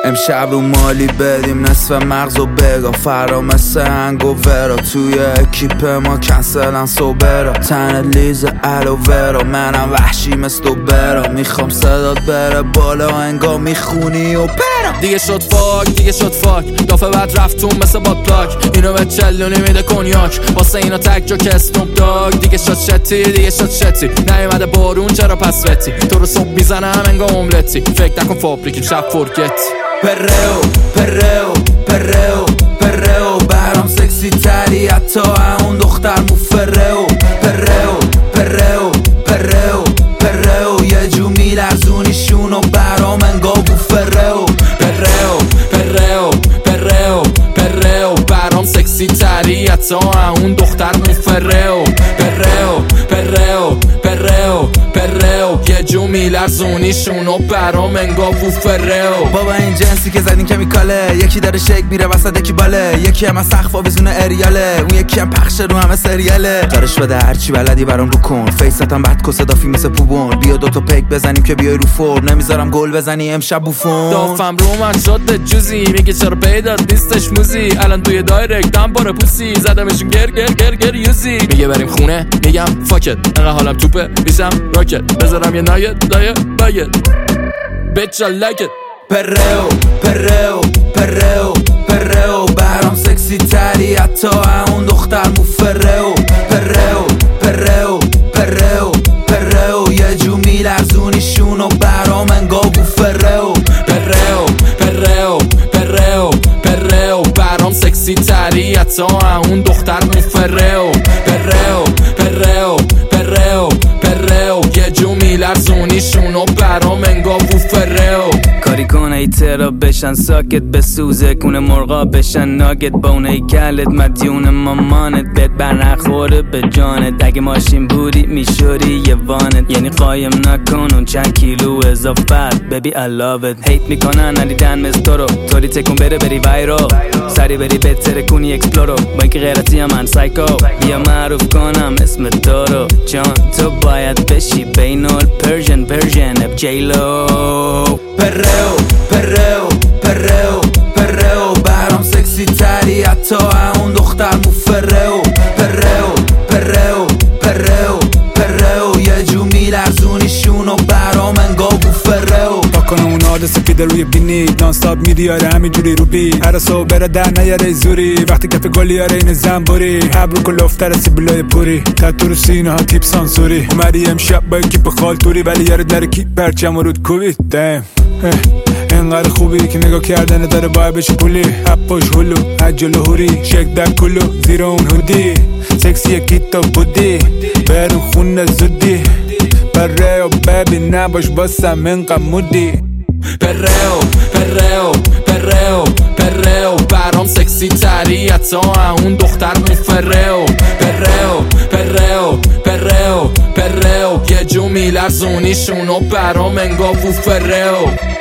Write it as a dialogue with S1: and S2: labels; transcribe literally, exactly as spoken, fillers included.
S1: امشب رو مالی بدیم نصف مغز و بگا فرا مثل انگوورا توی اکیپ ما کنسلن سوبرا تن لیز الوورا منم وحشی مثل برا میخوام صدات بره بالا انگا میخونی و برا
S2: دیگه شد فاک دیگه شد فاک دافه بعد رفتون مثل باد پلاک اینو به چلونی میده کنیاک واسه اینا تک جو که اسنوب داگ دیگه شد شتی دیگه شد شتی نیومده بارون چرا پس وتی تو رو صبح میزنم انگا املتی فکر نکن فابریکی شب فرگت
S1: پرهو پرهو پرهو پرهو برام سکسی تری حتی اون دختر مفرهو پرهو پرهو پرهو پرهو یه جو میلرزونیشونو برام انگا بوفرهو
S2: پرهو پرهو پرهو پرهو برام سکسی تری حتی اون دختر مفرهو پرهو پرهو پرهو پرهو یه جو میلرزونیشونو برام انگا بوفرهو
S1: بابا این جنسی که زدین کمیکاله یکی داره شک میره وسط یکی باله یکی هم از سقف آویزونه اریاله اون یکی هم پخش رو همه سریاله دارش بده هرچی بلدی برام رو کن فیستم بعد کسه دافی مثل پوبون بیا دوتا پیک بزنیم که بیای رو فرم نمیذارم گل بزنی امشب بوفون
S2: دافم رو من شد به جوزی میگه چرا پیدات نیستش موزی الان توی دایرکت هم باره پوسی زدمشون گر گر گر گر یوزی میگه بریم خونه میگم فاکت انقدر حالم توپه میشم راکت بذارم یه نایت دایه بایت bitch I like it
S1: پرهو پرهو پرهو پرهو برام سکسی تری حتی اون دختر مفرهو پرهو پرهو پرهو پرهو یه جو میلرزونیشونو برام انگا بوفرهو
S2: پرهو پرهو پرهو پرهو برام سکسی تری حتی اون دختر مفرهو پرهو پرهو پرهو پرهو یه جو میلرزونیشونو برام انگا بوفرهو
S3: کاری کن ای ترا بشن ساکت بسوزه کونه مرغا بشن ناگت با اون ای کلت مدیون مامانت بهت برنخوره به جانت اگه ماشین بودی میشوری یه وانت یعنی قایم نکن اون چند کیلو اضافت ببی I love it هیت میکنن ندیدن مثل تو رو طوری تکون بره بری وایرو سری بری بهتره کنی اکسپلورو با اینکه غیرتی هم من سایکو بیا معروف کنم اسم تو رو جان تو باید بشی بینال پرژن پرژن اف جیلو
S1: پرهو پرهو پرهو پرهو برام سکسی تری حتی اون دختر مفرهو پرهو پرهو پرهو پرهو یه جو میلرزونیشونو برام انگا بوفرهو
S4: پاکنم اون آد سفیده روی بینی نانستاب میریاره همینجوری رو بی هر صبح بره در نیاره زوری وقتی کف گلیاره این زنبوری حبرو کلوفتر سیبلای پوری تطو رو سینه ها تیپ سانسوری اومدی امشب با اکیپ خالتوری ولی یارو در کی پرچم و رود کوبی دم اینقدر خوبی که نگاه کردن داره باید بشه پولی حپاش هلو عجل هوری شک در کلو زیر اون هودی سکسی یکی تا بودی برون خونه زودی پرهو ببین نباش باسم اینقدر مودی
S2: پرهو پرهو پرهو پرهو برام سکسی تری حتی اون دختر مفرهو پرهو پرهو پرهو پرهو یه جو میلرزونیشونو برام انگا بوفرهو